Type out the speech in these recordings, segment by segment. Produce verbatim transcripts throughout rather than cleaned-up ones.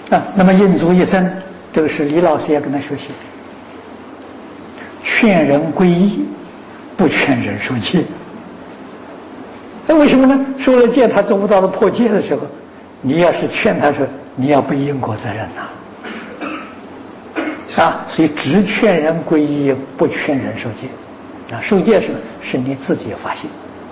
啊，那么印足一生，这个是李老师也跟他学习，劝人皈依，不劝人受戒。那为什么呢？受了戒，他做不到了破戒的时候，你要是劝他说，你要背因果责任呐、啊，啊，所以只劝人皈依，不劝人受戒。啊，受戒是是你自己发心。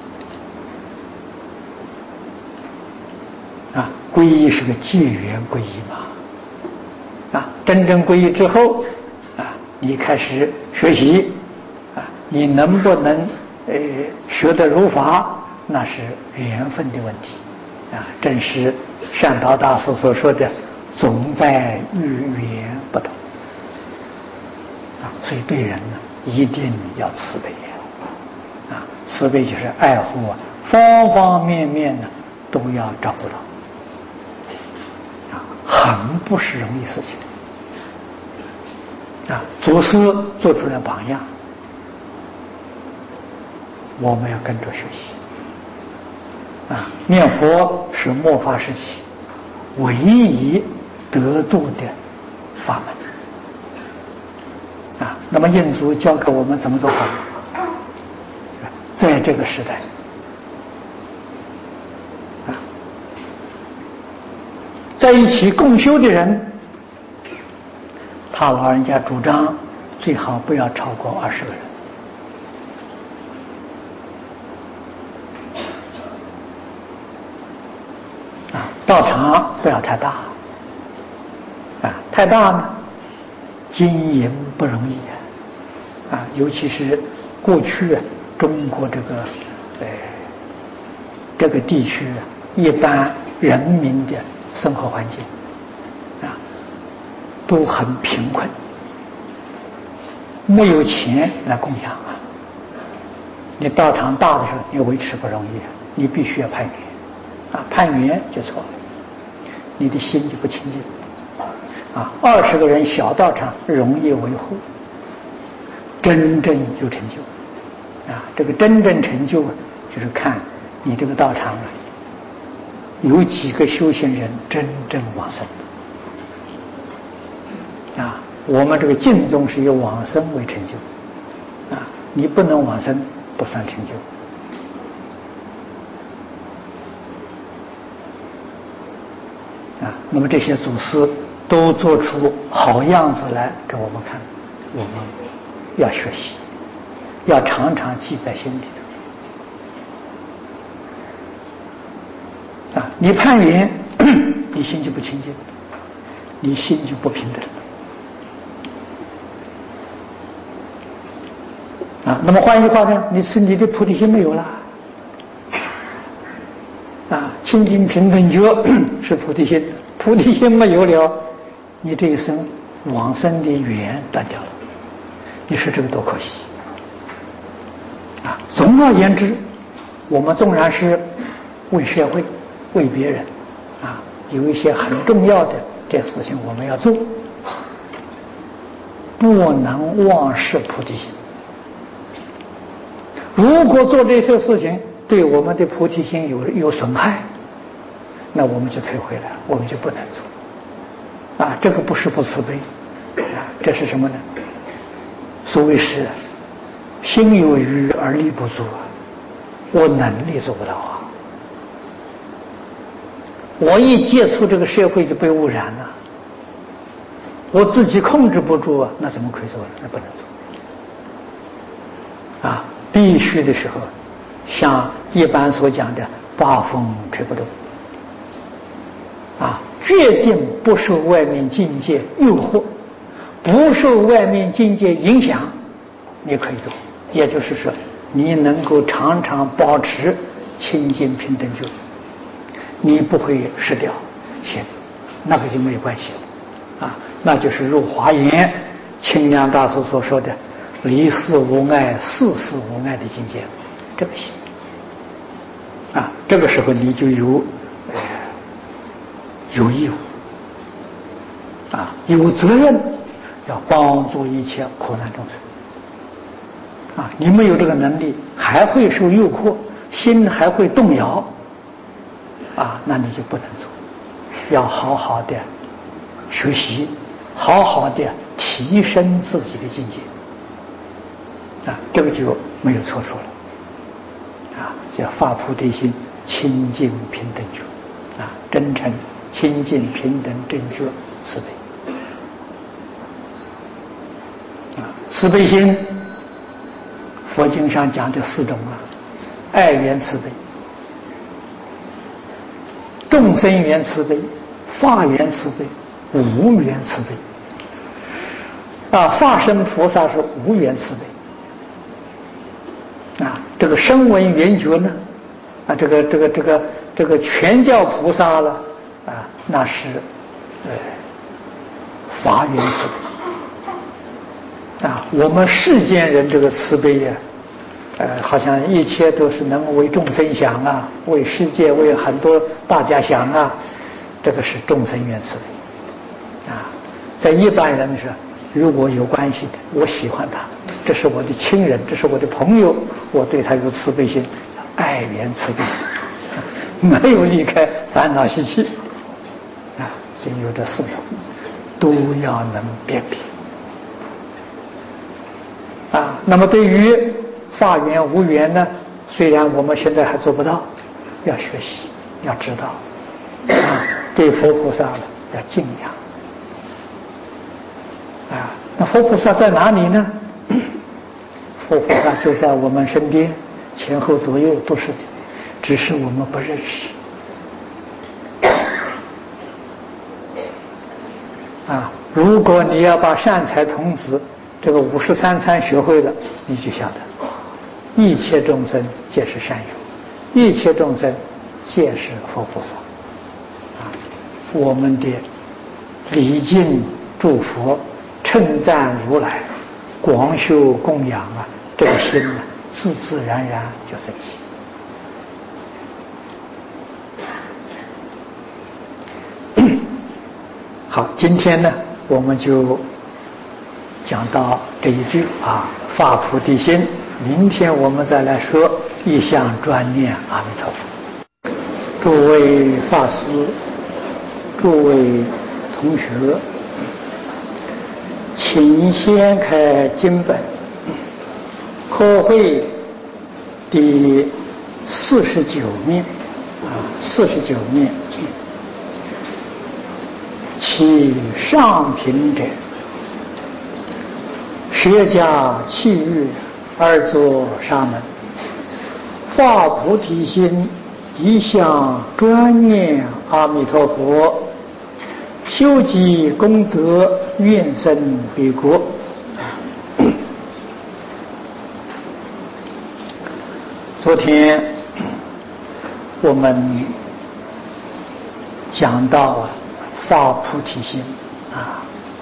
啊，皈依是个戒缘皈依嘛，啊，真正皈依之后，啊，你开始学习，啊，你能不能呃学得如法，那是缘分的问题，啊，正是善导大师所说的“总在遇缘不同”，啊，所以对人呢一定要慈悲啊，慈悲就是爱护啊，方方面面呢都要照顾到。很不是容易事情啊！祖师做出了榜样，我们要跟着学习啊！念佛是末法时期唯一得度的法门啊！那么印祖教给我们怎么做法？在这个时代。在一起共修的人，他老人家主张最好不要超过二十个人啊，道场不要太大啊，太大呢经营不容易啊，尤其是过去啊中国这个呃这个地区啊一般人民的生活环境啊，都很贫困，没有钱来供养啊。你道场大的时候，你维持不容易，你必须要攀缘啊，攀缘就错了，你的心就不清净啊。二十个人小道场容易维护，真正就成就啊。这个真正成就就是看你这个道场啊。有几个修行人真正往生啊？我们这个净宗是以往生为成就啊，你不能往生不算成就啊。那么这些祖师都做出好样子来给我们看，我们要学习，要常常记在心里头。啊，你攀缘，你心就不清净，你心就不平等啊。那么换一句话呢，你是你的菩提心没有了啊，清净平等觉是菩提心，菩提心没有了，你这一生往生的缘断掉了，你说这个多可惜啊！总而言之，我们纵然是为社会。为别人啊，有一些很重要的这事情我们要做，不能忘失菩提心。如果做这些事情对我们的菩提心有有损害，那我们就退回来，我们就不能做啊。这个不是不慈悲啊，这是什么呢？所谓是心有余而力不足啊，我能力做不到啊。我一接触这个社会就被污染了，我自己控制不住啊，那怎么可以做呢？那不能做啊！必须的时候，像一般所讲的八风吹不动啊，决定不受外面境界诱惑，不受外面境界影响，你可以做。也就是说，你能够常常保持清净平等觉。你不会失掉行，那个就没有关系了啊，那就是入华严清凉大师所说的离世无碍事事无碍的境界，这个行啊，这个时候你就有呃有义务啊，有责任要帮助一切苦难众生啊，你没有这个能力，还会受诱惑，心还会动摇啊，那你就不能做，要好好的学习，好好的提升自己的境界啊，这个就没有错处了啊，叫发菩提心，清净平等觉啊，真诚清净平等正觉慈悲啊，慈悲心佛经上讲的四种啊，爱缘慈悲、众生缘慈悲、法缘慈悲、无缘慈悲啊，法身菩萨是无缘慈悲啊，这个声闻缘觉呢啊，这个这个这个这个全教菩萨了啊，那是呃法缘慈悲啊。我们世间人这个慈悲呀、啊，呃，好像一切都是能为众生想啊，为世界为很多大家想啊，这个是众生缘慈悲啊。在一般人是与我有关系的，我喜欢他，这是我的亲人，这是我的朋友，我对他有慈悲心，爱缘慈悲，没有离开烦恼习气啊。所以有这四种都要能辨别啊。那么对于法缘无缘呢，虽然我们现在还做不到，要学习，要知道啊，对佛菩萨呢要敬仰啊。那佛菩萨在哪里呢？佛菩萨就在我们身边，前后左右都是的，只是我们不认识啊。如果你要把善财童子这个五十三参学会了，你就晓得一切众生皆是善友，一切众生皆是佛菩萨啊。我们的礼敬祝福称赞如来，广修供养啊，这个心呢自自然然就升起。好，今天呢我们就讲到这一句啊，发菩提心。明天我们再来说一向专念阿弥陀佛。诸位法师，诸位同学，请先开经本，科会第四十九面啊，四十九面，其上品者，学家气欲而作沙门，发菩提心，一向专念阿弥陀佛，修积功德，愿生彼国。昨天我们讲到啊，发菩提心啊，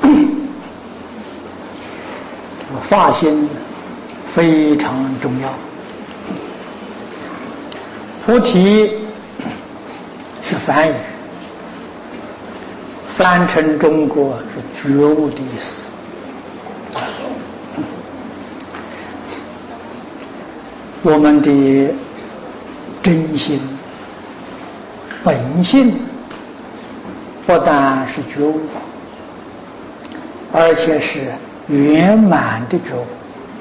发心非常重要。菩提是梵语，翻成中国是觉悟的意思。我们的真心本性不但是觉悟，而且是圆满的觉悟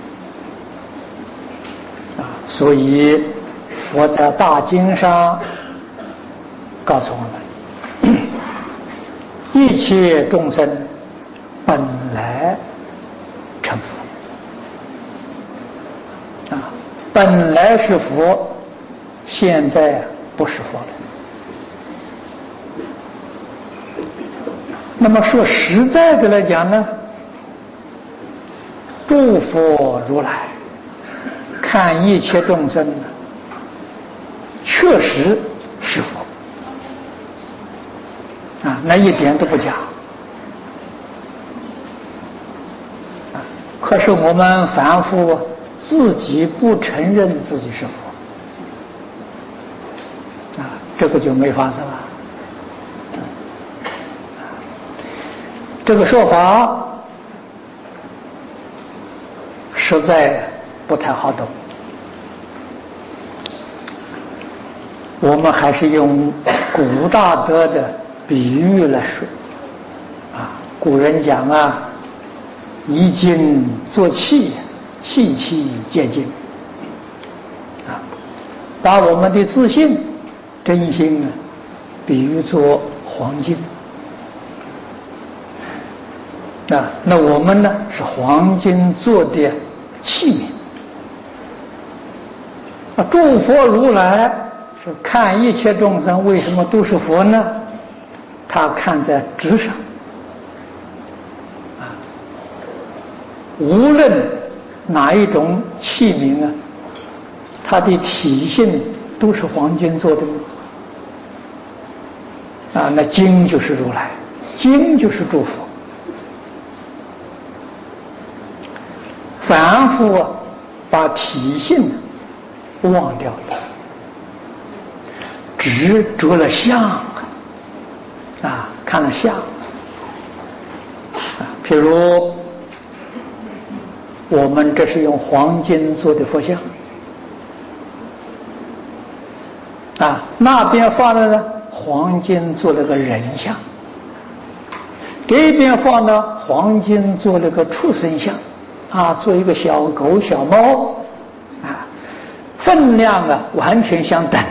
啊！所以佛在大经上告诉我们，一切众生本来成佛啊，本来是佛，现在不是佛了。那么说实在的来讲呢，诸佛如来看一切众生呢，确实是佛啊，那一点都不假啊。可是我们凡夫自己不承认自己是佛啊，这个就没法子了。这个说法实在不太好懂，我们还是用古大德的比喻来说啊。 古人讲啊，以金做器，器器皆金。啊，把我们的自信、真心啊，比喻作黄金。啊，那我们呢是黄金做的器皿。啊，诸佛如来是看一切众生为什么都是佛呢？他看在质上，啊，无论哪一种器皿啊，它的体性都是黄金做的吗？啊，那金就是如来，金就是诸佛。凡夫啊，把体性忘掉了，只着了相啊，看了相啊。譬如我们这是用黄金做的佛像啊，那边放了呢黄金做了个人像，这边放呢黄金做了个畜生像啊，做一个小狗小猫啊，分量啊完全相等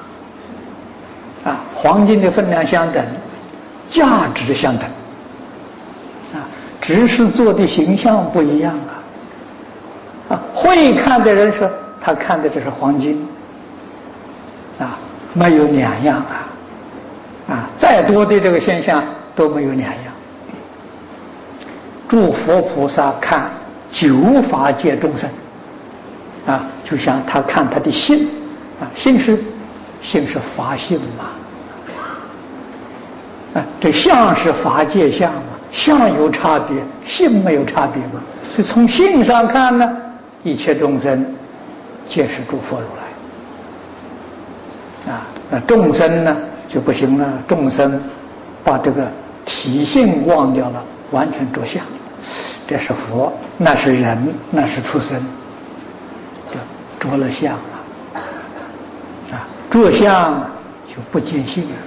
啊，黄金的分量相等，价值相等啊，只是做的形象不一样啊。啊，会看的人说他看的这是黄金啊，没有两样啊啊，再多的这个现象都没有两样。诸佛菩萨看九法界众生啊，就像他看他的性啊，性是性是法性嘛啊，这相是法界相嘛，相有差别，性没有差别嘛，所以从性上看呢，一切众生皆是诸佛如来啊。那众生呢就不行了，众生把这个体性忘掉了，完全着相，这是佛，那是人，那是畜生，就着了相了啊，着相就不见性了，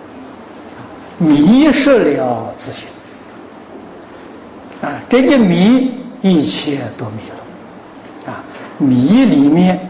迷失了自信啊，这个迷一切都迷了啊，迷里面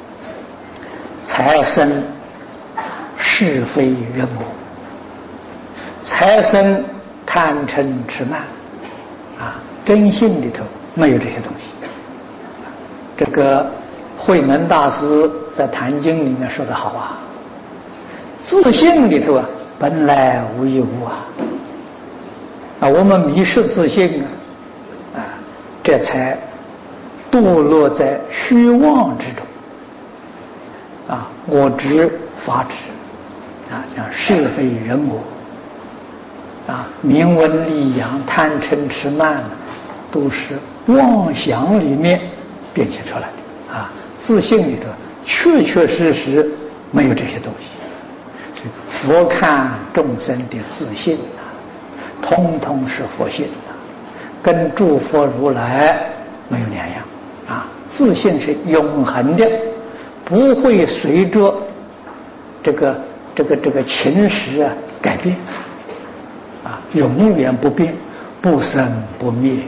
才生是非人我，才生贪嗔痴慢啊，真性里头没有这些东西。这个慧能大师在《坛经》里面说得好啊，自性里头啊本来无一物啊，啊，我们迷失自性啊，啊，这才堕落在虚妄之中啊，我执法执啊，像是非人我啊，名闻利养贪嗔痴慢，都是妄想里面变现出来的啊，自性里头确确实实没有这些东西。佛看众生的自性啊，通通是佛性啊，跟诸佛如来没有两样啊。自性是永恒的，不会随着这个这个这个情时啊改变啊，永远不变，不生不灭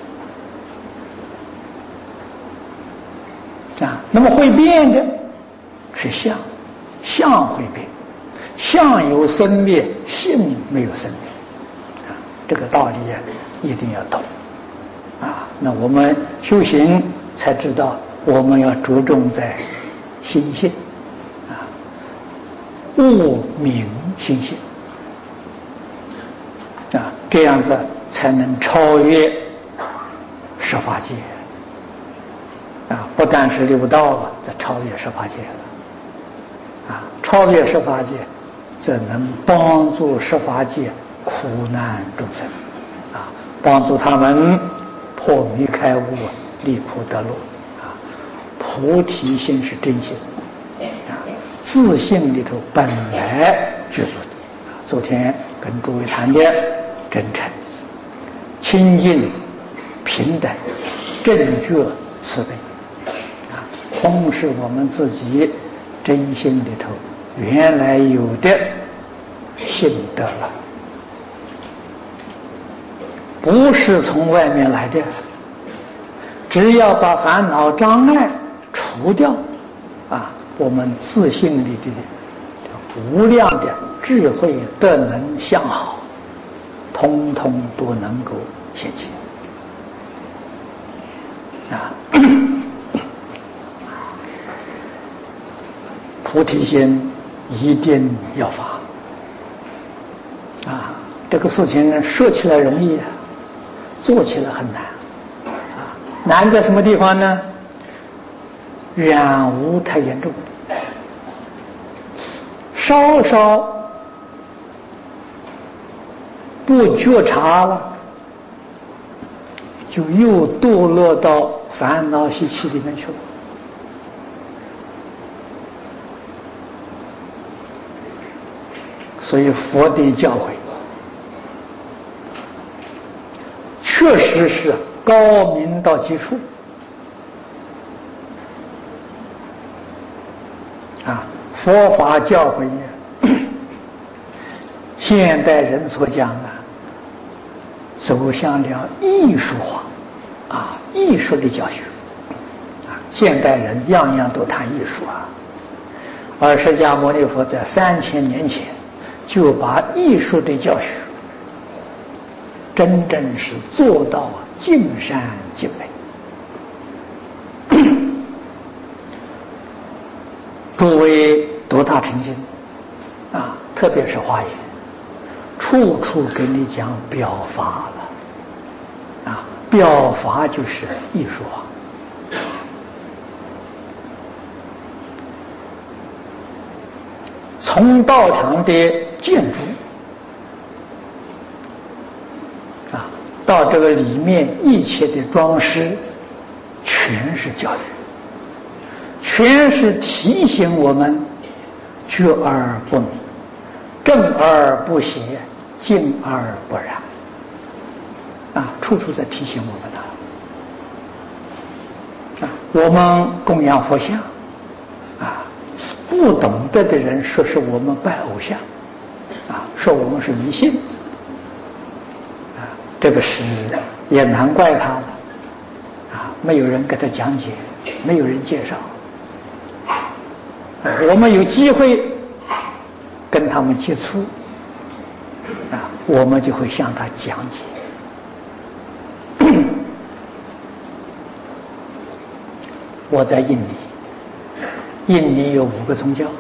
啊。那么会变的是相，相会变。相有生灭，性没有生灭啊，这个道理啊一定要懂啊。那我们修行才知道，我们要着重在心性啊，悟明心性啊，这样子才能超越十法界啊，不但是六道啊，在超越十法界了啊，超越十法界。这能帮助十法界苦难众生啊，帮助他们破迷开悟，离苦得乐啊。菩提心是真心啊，自性里头本来具足的啊。昨天跟诸位谈的真诚、清净、平等、正觉、慈悲啊，空是我们自己真心里头原来有的性德了不是从外面来的，只要把烦恼障碍除掉，啊，我们自信里的无量的智慧德能相好，通通都能够现前啊。菩提心一定要发啊！这个事情说起来容易，做起来很难啊！难在什么地方呢？染污太严重，稍稍不觉察了，就又堕落到烦恼习气里面去了。所以佛的教诲确实是高明到极处啊！佛法教诲现代人所讲的走向了艺术化啊，艺术的教学啊，现代人样样都谈艺术啊，而释迦牟尼佛在三千年前就把艺术的教学真正是做到尽善尽美。诸位读大乘经啊，特别是华严，处处给你讲表法了啊，表法就是艺术化。从道场的建筑啊，到这个里面一切的装饰，全是教育，全是提醒我们觉而不迷，正而不邪，静而不染啊，处处在提醒我们的啊。我们供养佛像啊，不懂得的人说是我们拜偶像啊，说我们是迷信啊，这个是也难怪他了啊，没有人给他讲解，没有人介绍啊，我们有机会跟他们接触啊，我们就会向他讲解。我在印尼，印尼有五个宗教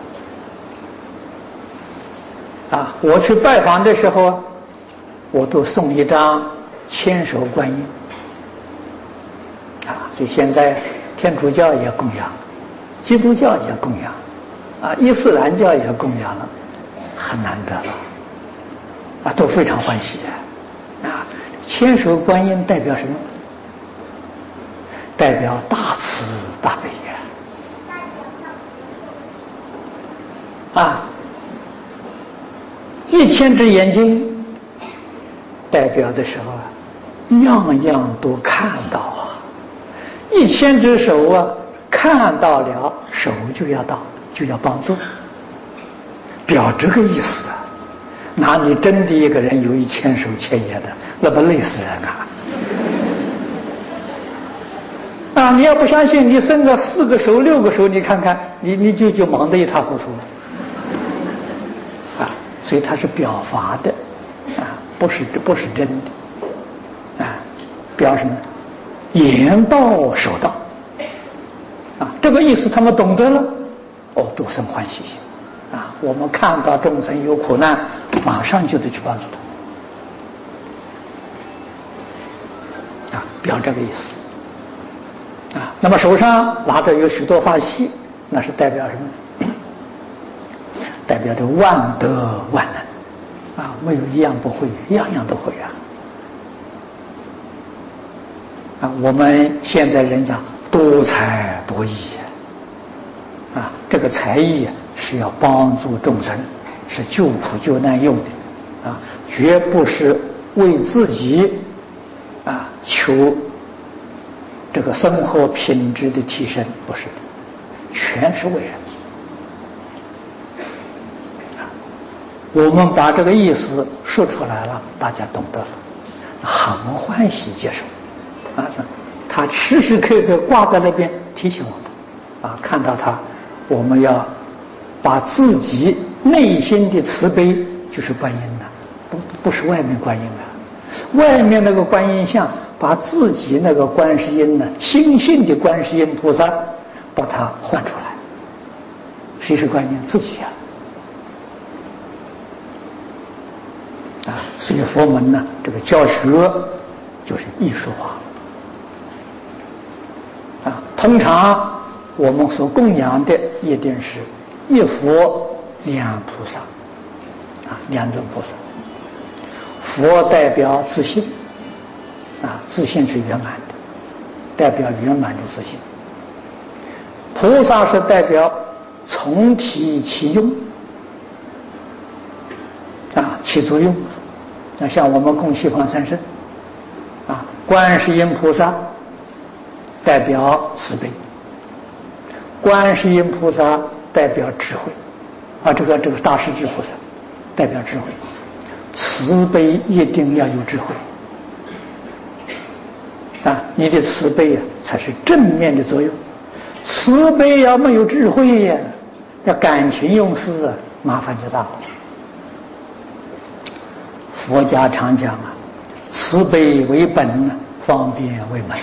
啊，我去拜访的时候，我都送一张千手观音啊，所以现在天主教也供养，基督教也供养啊，伊斯兰教也供养了，很难得了啊，都非常欢喜啊。千手观音代表什么？代表大慈大悲呀！啊，一千只眼睛代表的时候啊，样样都看到啊；一千只手啊，看到了手就要到，就要帮助，表这个意思啊。哪里真的一个人有一千手千眼的，那不累死人啊！啊，你要不相信，你生个四个手、六个手，你看看，你你就就忙得一塌糊涂了。啊，所以它是表法的，啊，不是不是真的，啊，表什么？言道守道，啊，这个意思他们懂得了，哦，都生欢喜心，啊，我们看到众生有苦难，马上就得去帮助他，啊，表这个意思。啊，那么手上拿着有许多法器，那是代表什么？代表着万德万能，啊，没有一样不会，样样都会啊！啊，我们现在人讲多才多艺啊，这个才艺是要帮助众生，是救苦救难用的，啊，绝不是为自己啊求。这个生活品质的提升不是的，全是为人。我们把这个意思说出来了，大家懂得了， 很欢喜接受，啊，他时时刻刻挂在那边提醒我们，啊，看到他，我们要把自己内心的慈悲就是观音呐，不不是外面观音啊，外面那个观音像，把自己那个观世音呢，心性的观世音菩萨，把它换出来，谁是观音？自己呀。啊，所以佛门呢，这个教学就是艺术化。啊，通常我们所供养的一定是一佛两菩萨，啊，两尊菩萨。佛代表自信，啊，自信是圆满的，代表圆满的自信。菩萨是代表从体起用，啊，起作用。那像我们供西方三圣，啊，观世音菩萨代表慈悲，观世音菩萨代表智慧，啊，这个这个大势至菩萨代表智慧，慈悲一定要有智慧，啊，你的慈悲呀、啊、才是正面的作用，慈悲要没有智慧呀、啊，要感情用事啊，麻烦就大了。佛家常讲啊，慈悲为本呢，方便为门。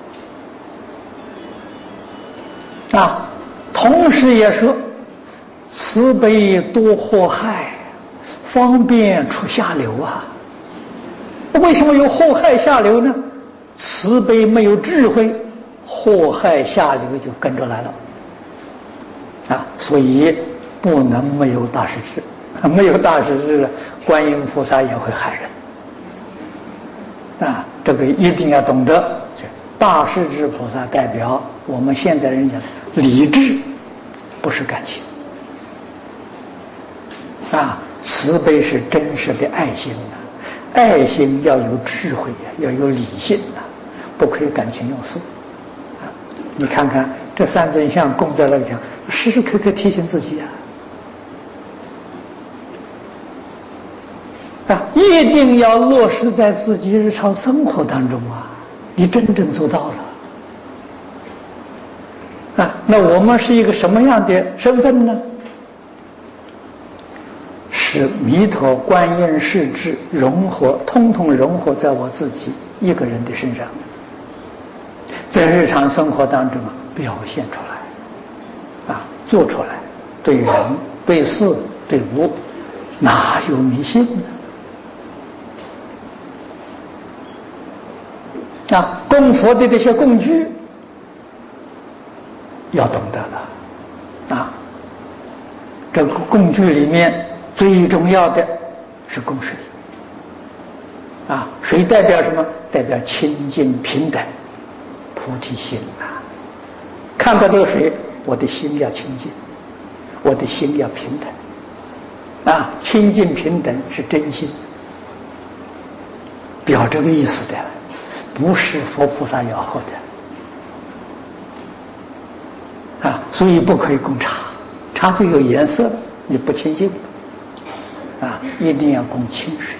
啊，同时也说，慈悲多祸害，方便出下流啊。为什么有祸害下流呢？慈悲没有智慧，祸害下流就跟着来了。啊，所以不能没有大势至。没有大势至，观音菩萨也会害人啊！这个一定要懂得。大势至菩萨代表我们现在人讲理智，不是感情啊。慈悲是真实的爱心呐、啊，爱心要有智慧呀、啊，要有理性呐、啊，不可以感情用事啊。你看看这三尊像供在那里，时时刻刻提醒自己啊。啊，一定要落实在自己日常生活当中啊！你真正做到了啊！那我们是一个什么样的身份呢？是弥陀观音世智融合，通通融合在我自己一个人的身上，在日常生活当中啊表现出来，啊，做出来，对人、对事、对物，哪有迷信呢？啊，供佛的这些工具要懂得了啊。这个工具里面最重要的是供水啊，水代表什么？代表清净平等菩提心啊。看到这个水，我的心要清净，我的心要平等啊。清净平等是真心，表这个意思的。不是佛菩萨要喝的啊，所以不可以供茶，茶会有颜色的，你不清净啊，一定要供清水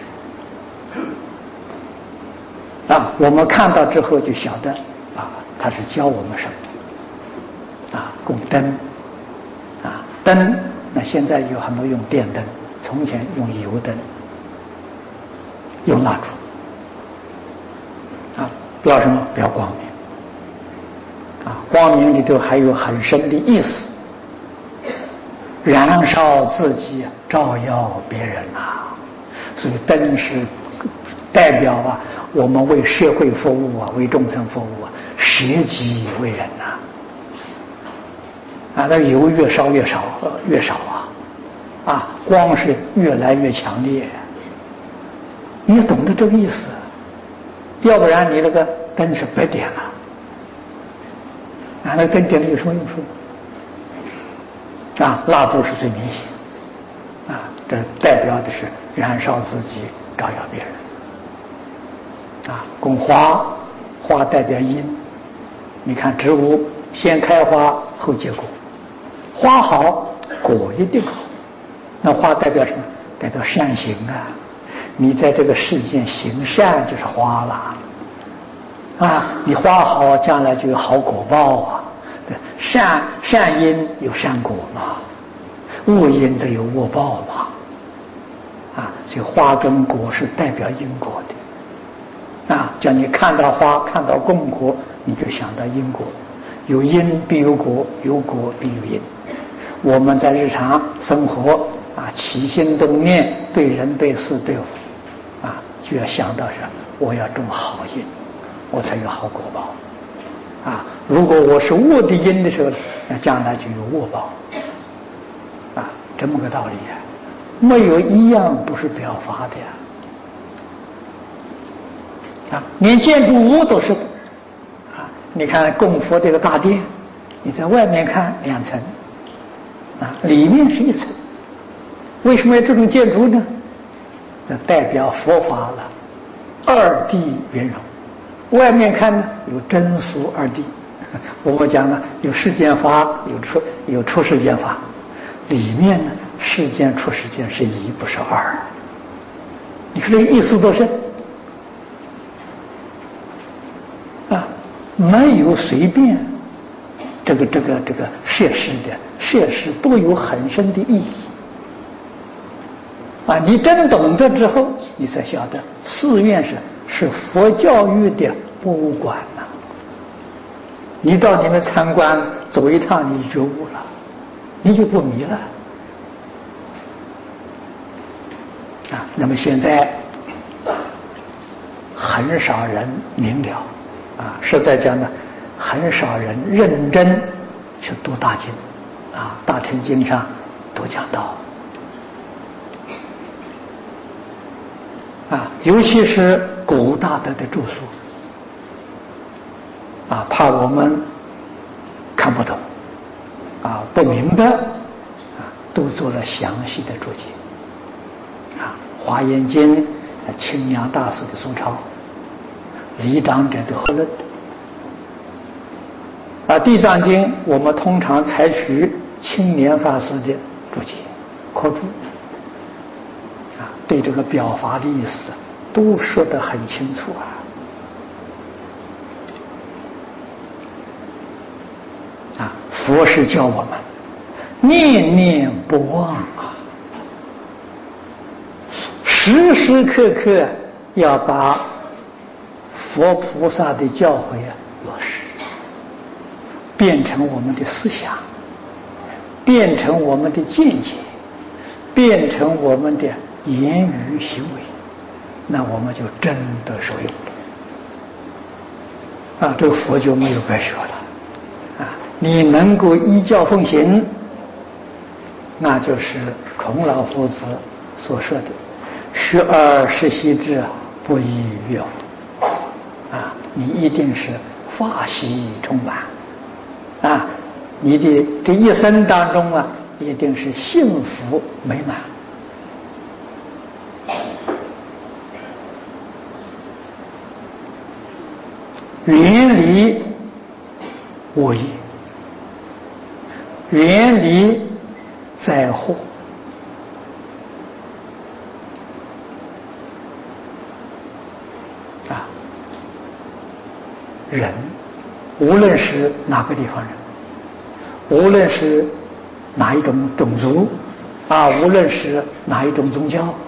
啊。我们看到之后就晓得啊，他是教我们什么啊？供灯啊，灯那现在有很多用电灯，从前用油灯，用蜡烛。啊，表什么？表光明。啊，光明里头还有很深的意思，燃烧自己，照耀别人啊。所以灯是代表啊，我们为社会服务啊，为众生服务啊，舍己为人呐。啊，那油越烧越少，呃、越少啊，啊，光是越来越强烈。你懂得这个意思？要不然你那个灯是白点了，啊，那灯点了有什么用处？啊，蜡烛是最明显，啊，这代表的是燃烧自己，照耀别人。啊，供花，花代表因，你看植物先开花后结果，花好果一定好，那花代表什么？代表善行啊。 你在这个世间行善就是花了啊，你花好，将来就有好果报啊。对，善善因有善果嘛，恶因则有恶报嘛。啊，所以花跟果是代表因果的。啊，叫你看到花，看到供果，你就想到因果，有因必有果，有果必有因。我们在日常生活啊，起心动念，对人对事对我，啊，就要想到是我要种好因，我才有好果报。啊，如果我是恶的因的时候，那将来就有恶报。啊，这么个道理啊，没有一样不是表法的呀。啊，连建筑物都是。啊，你看供佛这个大殿，你在外面看两层，啊，里面是一层。为什么要这种建筑呢？这代表佛法了，二谛圆融。外面看呢，有真俗二谛。我们讲呢，有世间法，有出有出世间法。里面呢，世间出世间是一，不是二。你看这个意思多深啊！没有随便这个这个这个设施的设施都有很深的意义啊！你真懂得之后，你才晓得寺院是是佛教育的博物馆呐、啊。你到你们参观走一趟，你觉悟了，你就不迷了啊！那么现在很少人明了啊，实在讲呢，很少人认真去读大经啊，大乘经上都讲到啊，尤其是古大德的著述啊，怕我们看不懂啊，不明白啊，都做了详细的注解啊，《华严经》清凉大师的苏超，李长者的和论啊，《地藏经》我们通常采取青莲法师的注解科注啊，对这个表法的意思都说得很清楚啊啊，佛是教我们念念不忘啊，时时刻刻要把佛菩萨的教诲啊落实，变成我们的思想，变成我们的见解，变成我们的言语行为，那我们就真的受用了啊！这个佛就没有白学了啊！你能够依教奉行，那就是孔老夫子所说的“学而时习之，不亦乐乎”啊！你一定是法喜充满啊！你的这一生当中啊，一定是幸福美满。远离恶业，远离灾祸啊！人无论是哪个地方人，无论是哪一种种族啊，无论是哪一种宗教，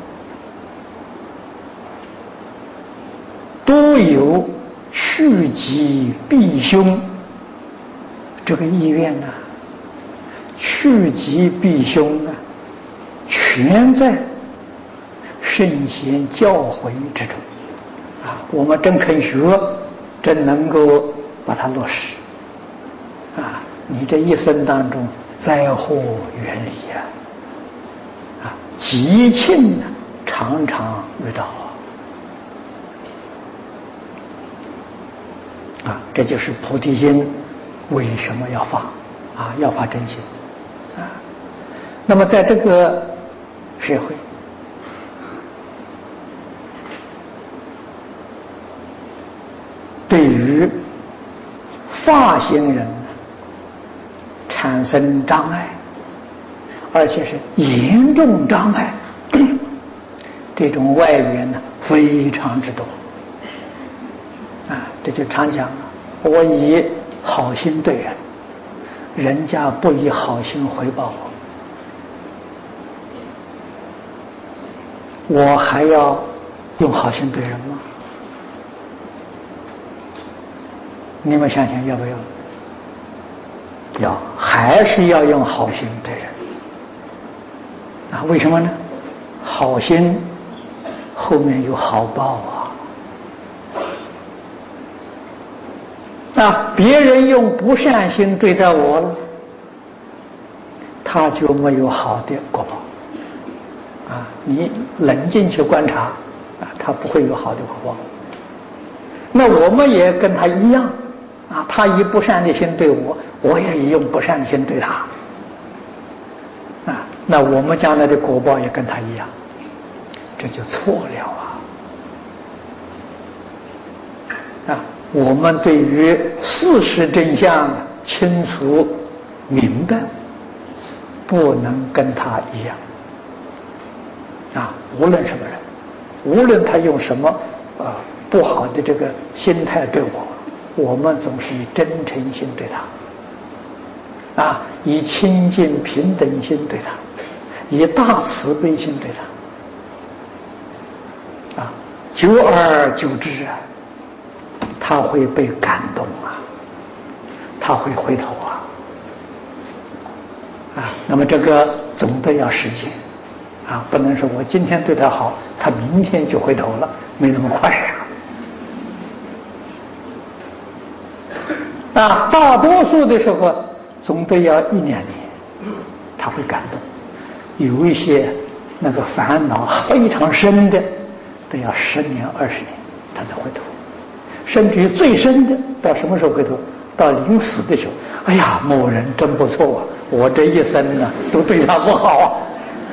都有趋吉避凶这个意愿呐、啊，趋吉避凶啊，全在圣贤教诲之中啊！我们真肯学，真能够把它落实啊！你这一生当中灾祸远离呀、啊，啊，吉庆呢常常遇到啊！啊，这就是菩提心为什么要发啊？要发真心啊！那么在这个社会，对于发行人产生障碍，而且是严重障碍， 这种外援呢非常之多。啊，这就常讲，我以好心对人，人家不以好心回报我，我还要用好心对人吗？你们想想要不要？要，还是要用好心对人啊？为什么呢？好心后面有好报啊！啊，别人用不善心对待我了，他就没有好的果报啊！你冷静去观察啊，他不会有好的果报。那我们也跟他一样啊，他以不善的心对我，我也用不善的心对他啊，那我们将来的果报也跟他一样，这就错了啊！啊，我们对于事实真相清楚明白，不能跟他一样啊！无论什么人，无论他用什么啊不好的这个心态对我，我们总是以真诚心对他啊，以亲近平等心对他，以大慈悲心对他啊，久而久之啊，他会被感动啊，他会回头啊啊！那么这个总得要实践啊，不能说我今天对他好，他明天就回头了，没那么快呀。啊，大多数的时候总得要一两年，他会感动；有一些那个烦恼非常深的，得要十年、二十年，他才回头。甚至于最深的，到什么时候回头？到临死的时候，哎呀，某人真不错啊，我这一生呢都对他不好啊。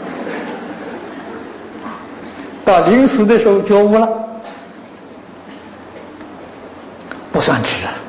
到临死的时候觉悟了，不算迟啊。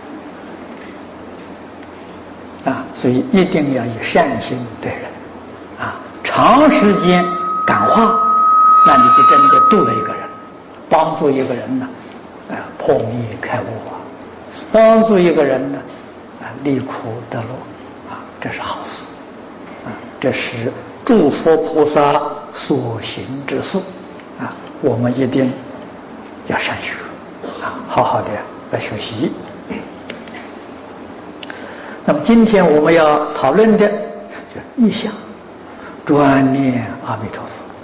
啊，所以一定要以善心对人，啊，长时间感化，那你就真的度了一个人，帮助一个人呢，啊，破迷开悟啊，帮助一个人呢，啊，离苦得乐，啊，这是好事，啊，这是诸佛菩萨所行之事，啊，我们一定要善学，啊，好好的来学习。那么今天我们要讨论的就意象，专念阿弥陀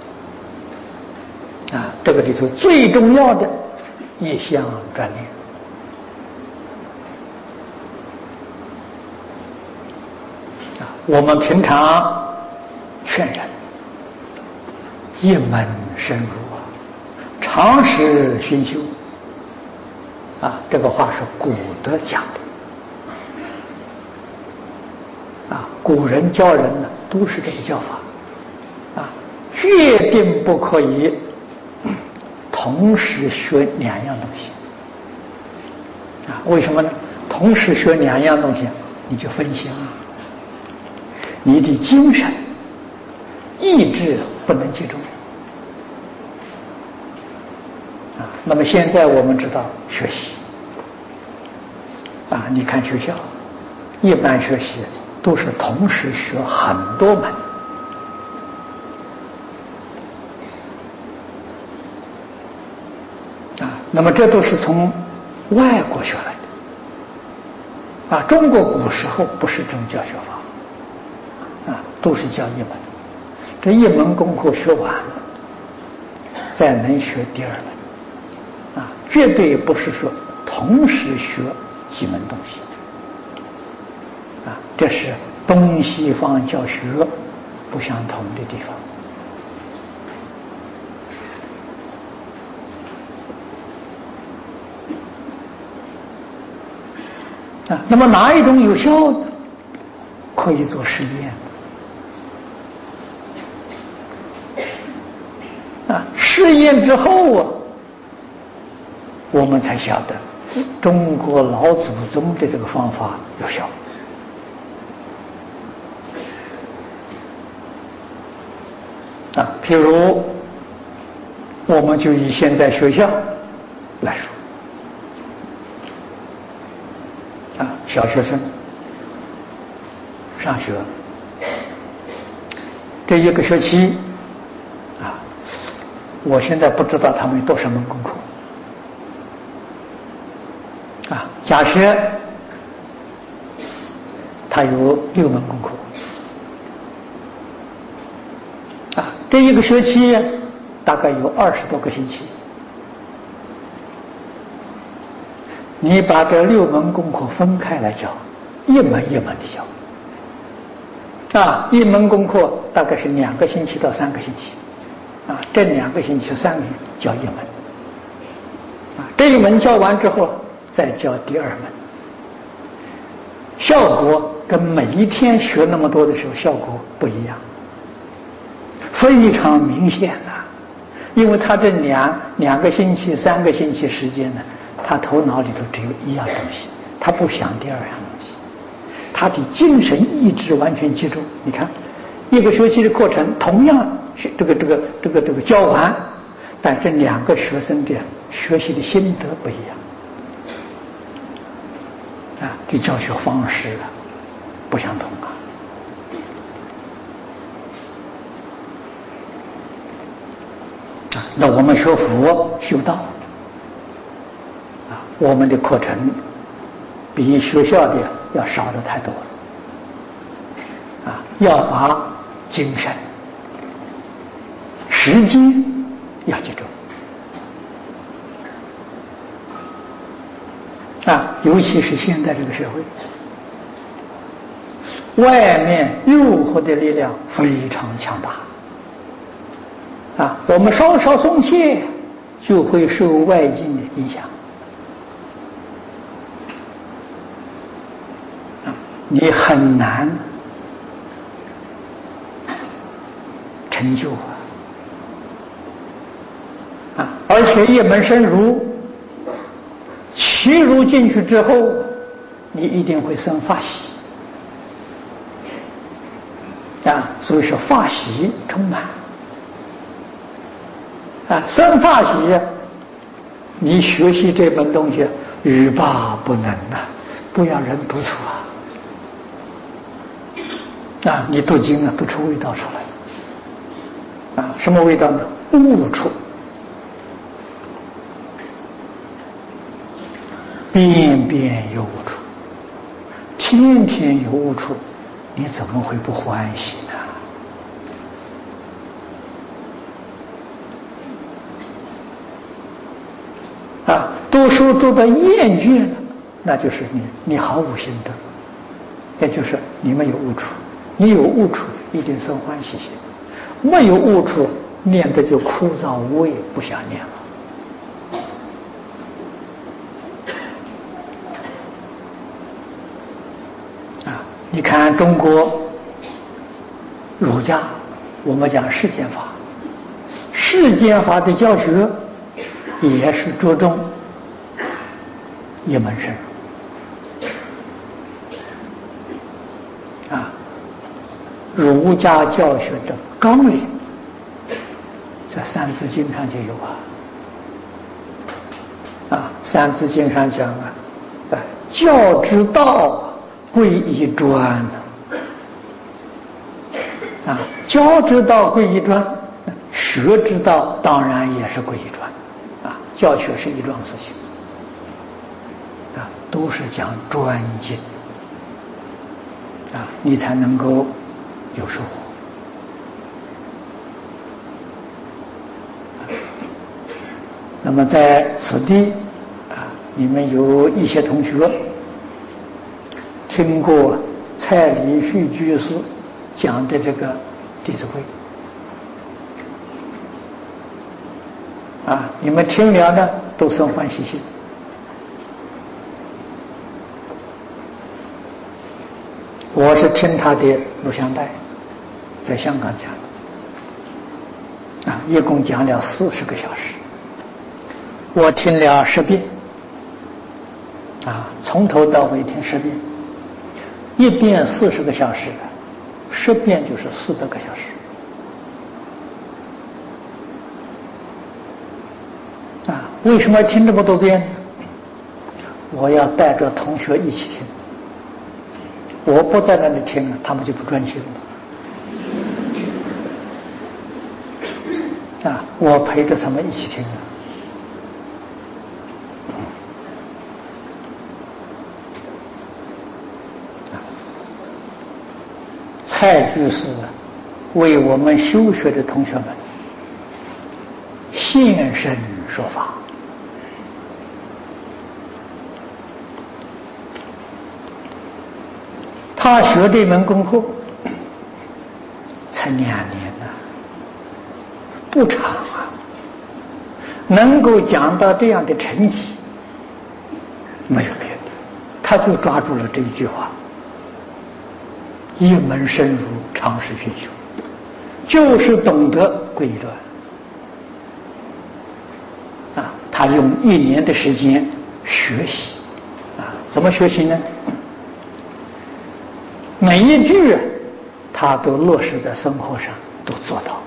佛啊，这个里头最重要的意象专念啊。我们平常劝人一门深入啊，常识熏修啊，这个话是古德讲的。啊，古人教人呢，都是这个教法，啊，决定不可以同时学两样东西，啊，为什么呢？同时学两样东西，你就分心了，你的精神、意志不能集中，啊，那么现在我们知道学习，啊，你看学校，一般学习都是同时学很多门，啊，那么这都是从外国学来的，啊，中国古时候不是这种教学法，啊，都是教一门，这一门功课学完了，再能学第二门，啊，绝对不是说同时学几门东西。啊，这是东西方教学不相同的地方。啊，那么哪一种有效呢？可以做实验。啊，试验之后啊，我们才晓得中国老祖宗的这个方法有效。啊，譬如我们就以现在学校来说，啊，小学生上学，这一个学期，啊，我现在不知道他们有多少门功课，啊，假设他有六门功课，啊，这一个学期大概有二十多个星期，你把这六门功课分开来教，一门一门的教。啊，一门功课大概是两个星期到三个星期，啊，这两个星期、三个星期教一门，啊，这一门教完之后再教第二门，效果跟每一天学那么多的时候效果不一样，非常明显啊！因为他这两两个星期、三个星期时间呢，他头脑里头只有一样东西，他不想第二样东西。他的精神意志完全集中。你看，一个学期的课程同样是这个这个这个这个教完，但这两个学生的学习的心得不一样，啊，这教学方式啊不相同啊。啊，那我们学佛修道，啊，我们的课程比学校的要少的太多了，啊，要把精神、时间要集中，啊，尤其是现在这个社会，外面诱惑的力量非常强大，啊，我们稍稍松懈，就会受外境的影响。你很难成就啊！啊，而且一门深入，切入进去之后，你一定会生法喜啊，所以说法喜充满啊，生法喜，你学习这门东西欲罢不能呐、啊，不要人读书啊！啊，你读经啊，读出味道出来，啊，什么味道呢？悟出，遍遍有悟处，天天有悟处，你怎么会不欢喜呢？啊，读书读得厌倦了，那就是你你毫无心得，也就是你没有悟处。你有悟处，一定生欢喜心；没有悟处，念的就枯燥无味，不想念了。啊，你看中国儒家，我们讲世间法，世间法的教学也是着重一门深入。啊。儒家教学的纲领，在《三字经》上就有啊。啊，《三字经》上讲啊，啊，教之道贵以专。啊，教之道贵以专，学之道当然也是贵以专。啊，教学是一桩事情。啊，都是讲专精。啊，你才能够有收获。那么在此地啊，你们有一些同学听过蔡礼旭居士讲的这个《弟子规》啊，你们听了呢都生欢喜心。我是听他的录像带，在香港讲的，啊，一共讲了四十个小时，我听了十遍，啊，从头到尾听十遍，一遍四十个小时，十遍就是四百个小时， 为什么要听这么多遍呢？我要带着同学一起听，我不在那里听了，他们就不专心了。啊，我陪着他们一起听了。蔡居士为我们修学的同学们现身说法，他学这门功夫才两年呢，不长啊，能够讲到这样的成绩，没有别的，他就抓住了这一句话：一门深入，常识熏修，就是懂得归一论。啊，他用一年的时间学习，啊，怎么学习呢？每一句他都落实在生活上，都做到。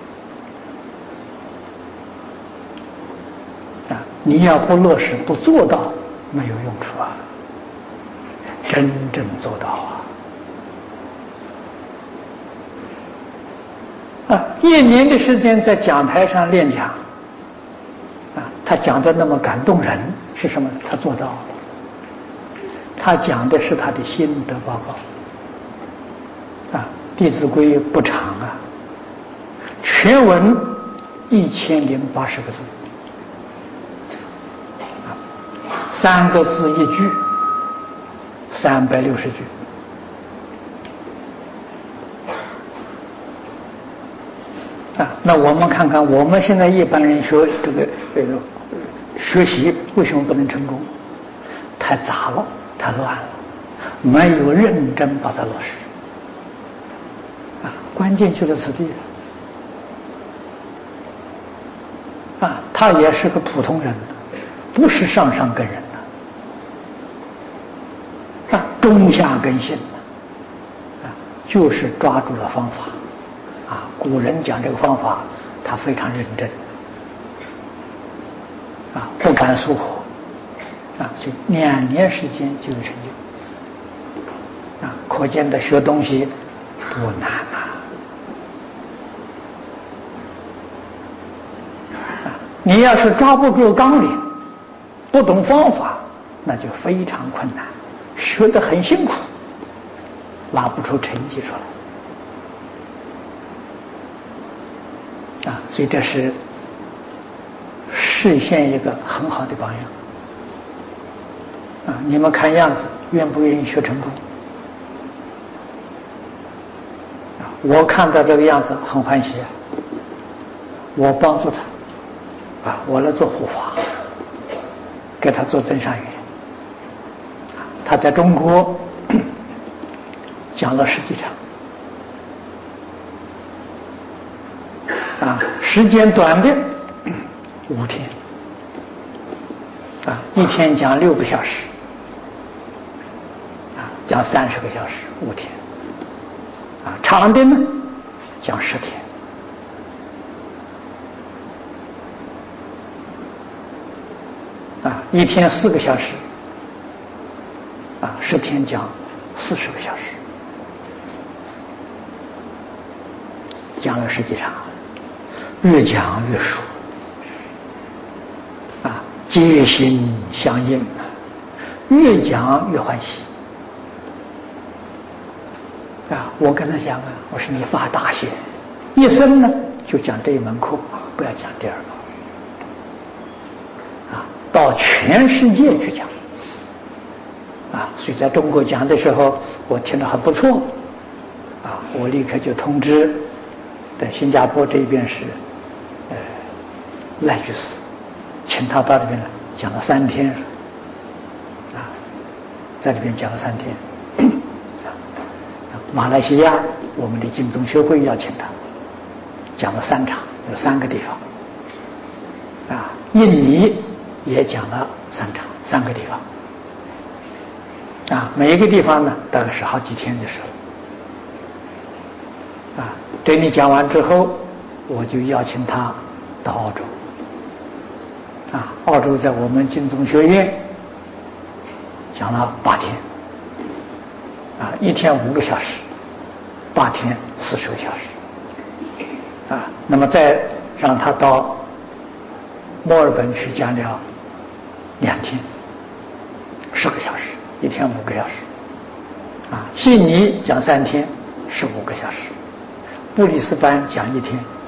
啊，你要不落实、不做到，没有用处啊。真正做到啊！啊，一年的时间在讲台上练讲，啊，他讲的那么感动人，是什么？他做到了。他讲的是他的心得报告。啊，《弟子规》不长啊，全文一千零八十个字，啊，三个字一句，三百六十句。啊，那我们看看，我们现在一般人说这个这个学习为什么不能成功？太杂了，太乱了，没有认真把它落实。啊，关键就在此地。啊，他也是个普通人，不是上上根人了，啊，中下根性啊，就是抓住了方法。啊，古人讲这个方法，他非常认真，啊，不甘疏忽，啊，所以两年时间就有成就，啊，可见的学东西不难啊。啊，你要是抓不住纲领，不懂方法，那就非常困难，学得很辛苦，拿不出成绩出来。啊，所以这是实现一个很好的榜样。啊，你们看样子，愿不愿意学成功？啊，我看到这个样子很欢喜啊，我帮助他，啊，我来做护法，给他做增上缘。啊，他在中国讲了十几场。啊，时间短的五天，啊，一天讲六个小时，啊，讲三十个小时，五天，啊，长的呢讲十天，啊，一天四个小时，啊，十天讲四十个小时，讲了十几场。越讲越熟，啊，皆心相应，越讲越欢喜。啊，我跟他讲啊，我说你发大心，一生呢就讲这一门课，不要讲第二个，啊，到全世界去讲，啊，所以在中国讲的时候，我听得很不错，啊，我立刻就通知，在新加坡这边是。呃，赖居士，请他到这边来讲了三天，啊，在这边讲了三天。马来西亚我们的净宗学会邀请他，讲了三场，有三个地方。啊，印尼也讲了三场，三个地方。啊，每一个地方呢，大概是好几天的时候。啊，等你讲完之后。我就邀请他到澳洲， 啊，澳洲在我们经宗学院讲了八天，啊，一天五个小时，八天四十个小时，啊，那么再让他到墨尔本去讲了两天，十个小时，一天五个小时，啊，悉尼讲三天，十五个小时，布里斯班讲一天，